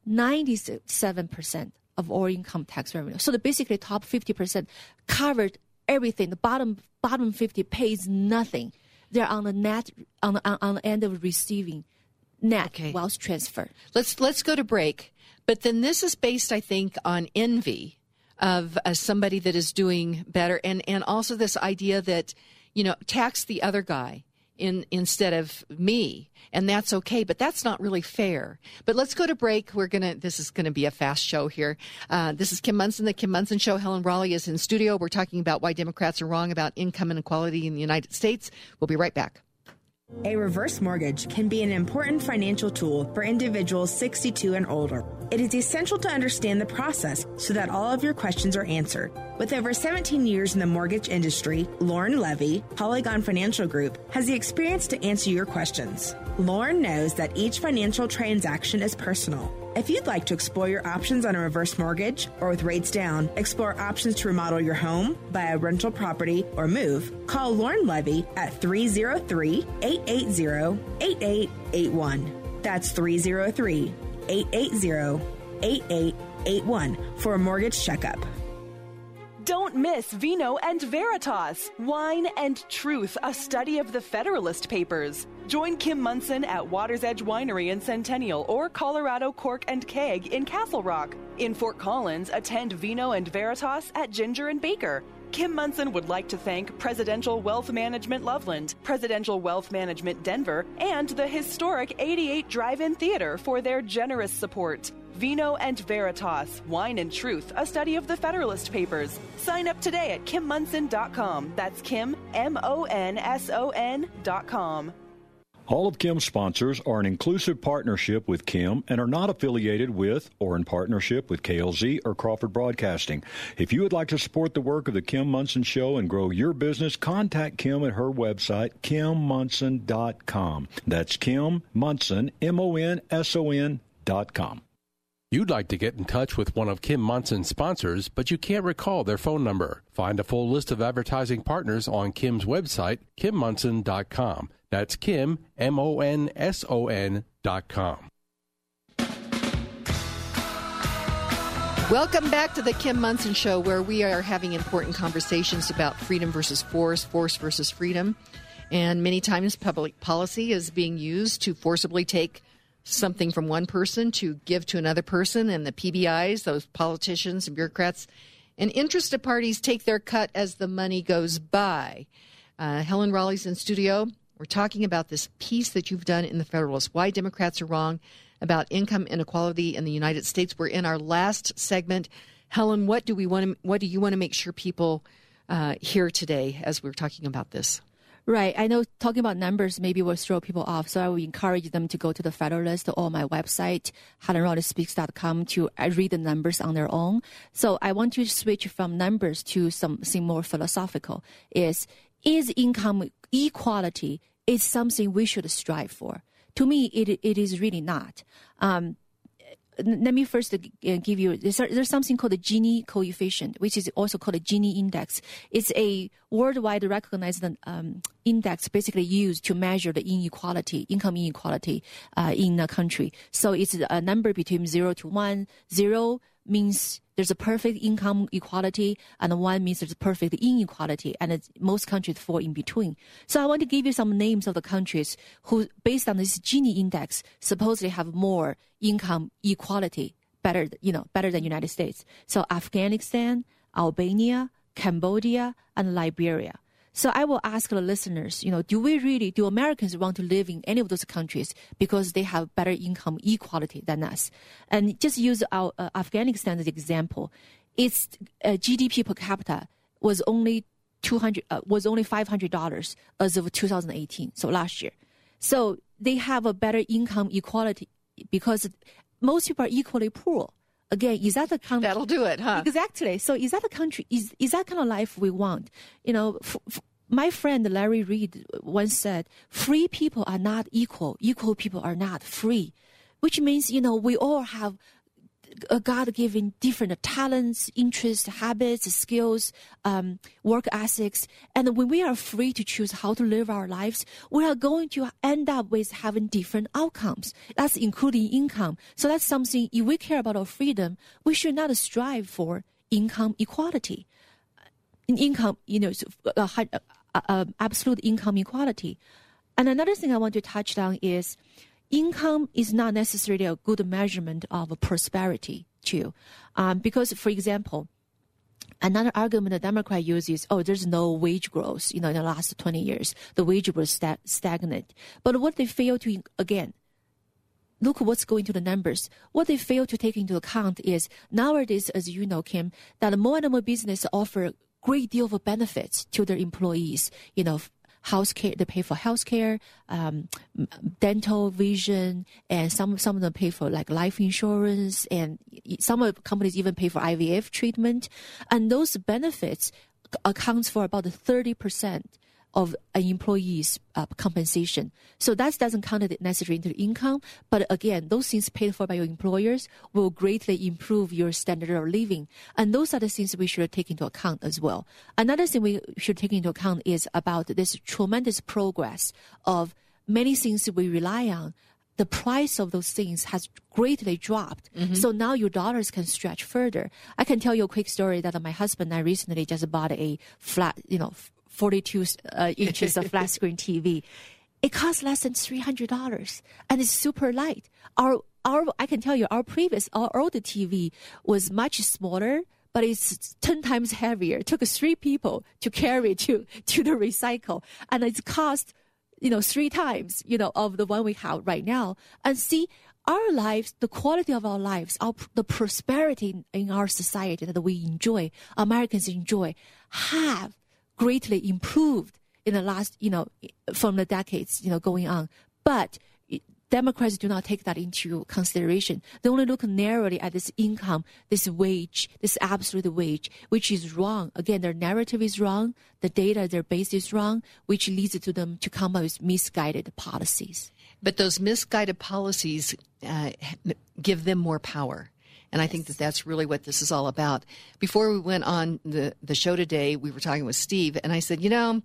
97% of all income tax revenue. So basically top 50% covered everything. The bottom 50 pays nothing. They're on the net on the end of receiving net wealth transfer. Let's go to break. But then this is based, I think, on envy of somebody that is doing better, and also this idea that tax the other guy instead of me, and that's okay, but that's not really fair. But let's go to break. This is gonna be a fast show here. This is Kim Monson, the Kim Monson Show. Helen Raleigh is in studio. We're talking about why Democrats are wrong about income inequality in the United States. We'll be right back. A reverse mortgage can be an important financial tool for individuals 62 and older. It is essential to understand the process so that all of your questions are answered. With over 17 years in the mortgage industry, Lauren Levy, Polygon Financial Group, has the experience to answer your questions. Lauren knows that each financial transaction is personal. If you'd like to explore your options on a reverse mortgage or with rates down, explore options to remodel your home, buy a rental property, or move, call Lauren Levy at 303-880-8881. That's 303-880-8881 for a mortgage checkup. Don't miss Vino and Veritas, Wine and Truth, a study of the Federalist Papers. Join Kim Monson at Water's Edge Winery in Centennial or Colorado Cork and Keg in Castle Rock. In Fort Collins, attend Vino and Veritas at Ginger and Baker. Kim Monson would like to thank Presidential Wealth Management Loveland, Presidential Wealth Management Denver, and the historic 88 Drive-In Theater for their generous support. Vino and Veritas, Wine and Truth, a study of the Federalist Papers. Sign up today at KimMonson.com. That's Kim, MONSON.com. All of Kim's sponsors are an inclusive partnership with Kim and are not affiliated with or in partnership with KLZ or Crawford Broadcasting. If you would like to support the work of the Kim Monson Show and grow your business, contact Kim at her website, KimMonson.com. That's Kim Monson, MONSON.com. You'd like to get in touch with one of Kim Monson's sponsors, but you can't recall their phone number. Find a full list of advertising partners on Kim's website, KimMonson.com. That's Kim, MONSON.com. Welcome back to the Kim Monson Show, where we are having important conversations about freedom versus force versus freedom. And many times public policy is being used to forcibly take something from one person to give to another person, and the PBIs, those politicians and bureaucrats and interested parties, take their cut as the money goes by. Helen Raleigh's in studio. We're talking about this piece that you've done in the Federalist, why Democrats are wrong about income inequality in the United States. We're in our last segment. Helen, what do you want to make sure people hear today as we're talking about this? Right. I know talking about numbers maybe will throw people off, so I would encourage them to go to the Federalist or my website, HelenRaleighSpeaks.com, to read the numbers on their own. So I want to switch from numbers to something more philosophical. Is income equality is something we should strive for? To me, it is really not. Let me first give you, there's something called the Gini coefficient, which is also called a Gini index. It's a worldwide recognized index basically used to measure the inequality, income inequality in a country. So it's a number between 0 to 1. 0 means there's a perfect income equality, and 1 means there's a perfect inequality, and most countries fall in between. So I want to give you some names of the countries who, based on this Gini index, supposedly have more income equality, better than United States. So Afghanistan, Albania, Cambodia, and Liberia. So I will ask the listeners, do Americans want to live in any of those countries because they have better income equality than us? And just use our Afghanistan as an example. Its GDP per capita was only $500 as of 2018, so last year. So they have a better income equality because most people are equally poor. Again, is that the country? That'll do it, huh? Exactly. So is that the country? Is that kind of life we want? My friend Larry Reed once said, "Free people are not equal. Equal people are not free," which means we all have a God-given different talents, interests, habits, skills, work ethics. And when we are free to choose how to live our lives, we are going to end up with having different outcomes. That's including income. So that's something, if we care about our freedom, we should not strive for income equality. Absolute income equality. And another thing I want to touch on is income is not necessarily a good measurement of prosperity, too. Because, for example, another argument the Democrat uses, there's no wage growth, in the last 20 years. The wage was stagnant. But what they fail to, again, look what's going to the numbers. What they fail to take into account is nowadays, as you know, Kim, that more and more businesses offer a great deal of benefits to their employees, healthcare, they pay for healthcare, dental, vision, and some of them pay for like life insurance, and some of the companies even pay for IVF treatment. And those benefits accounts for about 30% of an employee's compensation. So that doesn't count it necessarily into income. But again, those things paid for by your employers will greatly improve your standard of living. And those are the things we should take into account as well. Another thing we should take into account is about this tremendous progress of many things we rely on. The price of those things has greatly dropped. Mm-hmm. So now your dollars can stretch further. I can tell you a quick story that my husband and I recently just bought a flat, 42 inches of flat screen TV. It costs less than $300 and it's super light. I can tell you our older TV was much smaller, but it's 10 times heavier. It took 3 people to carry to the recycle, and it's cost 3 times of the one we have right now. And see, our lives, the quality of our lives, the prosperity in our society that we enjoy, Americans enjoy, have greatly improved in the last, from the decades, going on. But Democrats do not take that into consideration. They only look narrowly at this income, this wage, this absolute wage, which is wrong. Again, their narrative is wrong. The data, their base is wrong, which leads to them to come up with misguided policies. But those misguided policies give them more power. And I think that that's really what this is all about. Before we went on the show today, we were talking with Steve, and I said,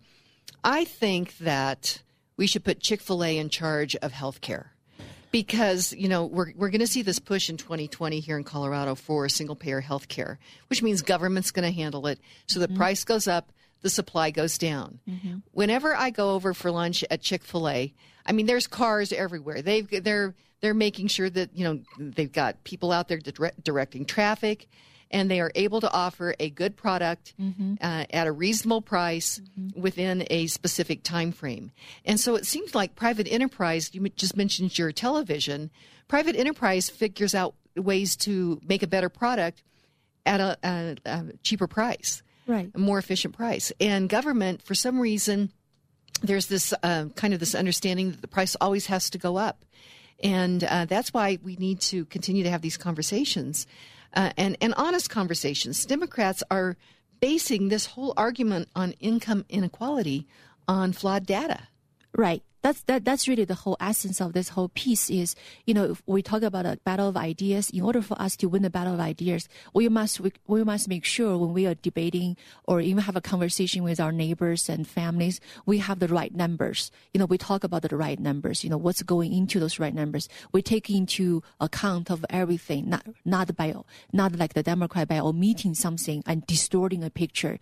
I think that we should put Chick-fil-A in charge of healthcare. Because, we're going to see this push in 2020 here in Colorado for single-payer healthcare, which means government's going to handle it. So the price goes up, the supply goes down. Mm-hmm. Whenever I go over for lunch at Chick-fil-A, there's cars everywhere. They're making sure that, they've got people out there directing traffic, and they are able to offer a good product at a reasonable price within a specific time frame. And so it seems like private enterprise, you just mentioned your television, private enterprise figures out ways to make a better product at a cheaper price, right? A more efficient price. And government, for some reason, there's this this understanding that the price always has to go up. And that's why we need to continue to have these conversations and honest conversations. Democrats are basing this whole argument on income inequality on flawed data. Right. That's really the whole essence of this whole piece is, if we talk about a battle of ideas, in order for us to win the battle of ideas, we must make sure when we are debating or even have a conversation with our neighbors and families, we have the right numbers. We talk about the right numbers, what's going into those right numbers. We take into account of everything, not like the Democrat by omitting something and distorting a picture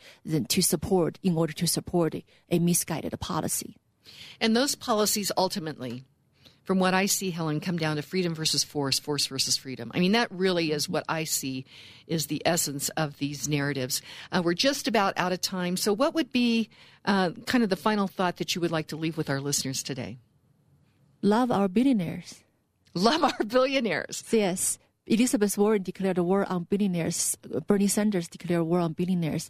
in order to support a misguided policy. And those policies ultimately from what I see, Helen, come down to freedom versus force, force versus freedom. I mean, that really is what I see is the essence of these narratives. We're just about out of time. So what would be kind of the final thought that you would like to leave with our listeners today? Love our billionaires. Love our billionaires. Yes. Elizabeth Warren declared war on billionaires. Bernie Sanders declared war on billionaires.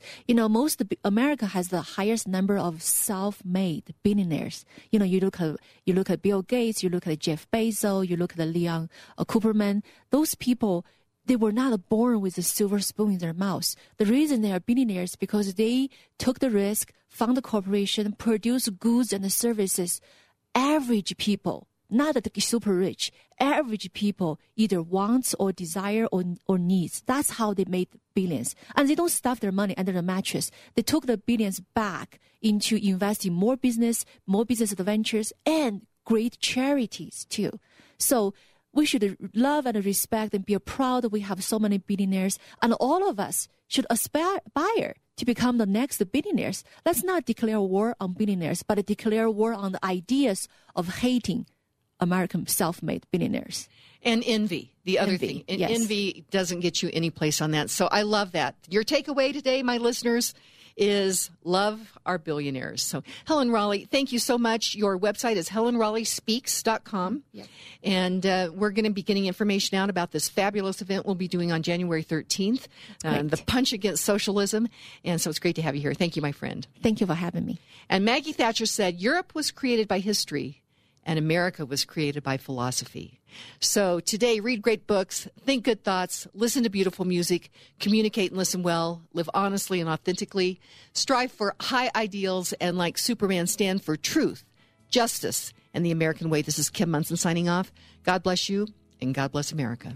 America has the highest number of self-made billionaires. You look at Bill Gates, you look at Jeff Bezos, you look at Leon Cooperman. Those people, they were not born with a silver spoon in their mouths. The reason they are billionaires because they took the risk, found a corporation, produced goods and services. Average people, not the super rich, average people either wants or desire or needs. That's how they made billions. And they don't stuff their money under the mattress. They took the billions back into investing more business adventures, and great charities too. So we should love and respect and be proud that we have so many billionaires, and all of us should aspire to become the next billionaires. Let's not declare war on billionaires, but declare war on the ideas of hating American self-made billionaires. And envy, the other thing. And yes. Envy doesn't get you any place on that. So I love that. Your takeaway today, my listeners, is love our billionaires. So Helen Raleigh, thank you so much. Your website is helenraleigh.speaks.com. Yep. And we're going to be getting information out about this fabulous event we'll be doing on January 13th, the Punch Against Socialism. And so it's great to have you here. Thank you, my friend. Thank you for having me. And Maggie Thatcher said, Europe was created by history and America was created by philosophy. So today, read great books, think good thoughts, listen to beautiful music, communicate and listen well, live honestly and authentically, strive for high ideals, and like Superman, stand for truth, justice, and the American way. This is Kim Monson signing off. God bless you, and God bless America.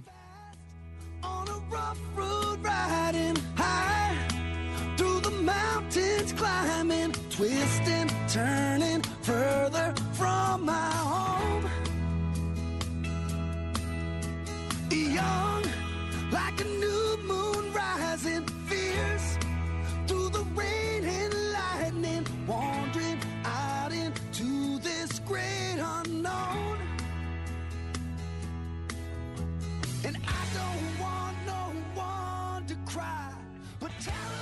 On a rough road riding high, through the mountains climbing, twisting, turning, further from my home. Young, like a new moon rising, fierce, through the rain and lightning, wandering out into this great unknown. And I don't want no one to cry, but tell